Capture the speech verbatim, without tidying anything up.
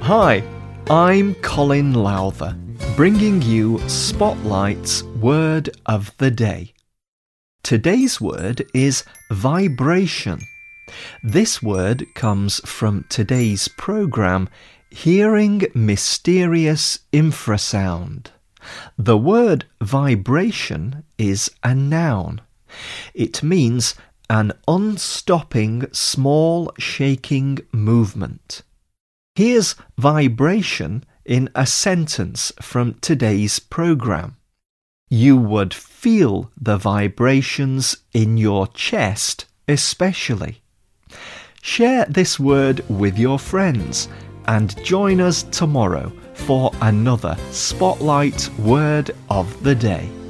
Hi, I'm Colin Lowther, bringing you Spotlight's Word of the Day. Today's word is vibration. This word comes from today's programme, Hearing Mysterious Infrasound. The word vibration is a noun. It means an unstopping, small, shaking movement. Here's vibration in a sentence from today's programme. You would feel the vibrations in your chest especially. Share this word with your friends and join us tomorrow for another Spotlight Word of the Day.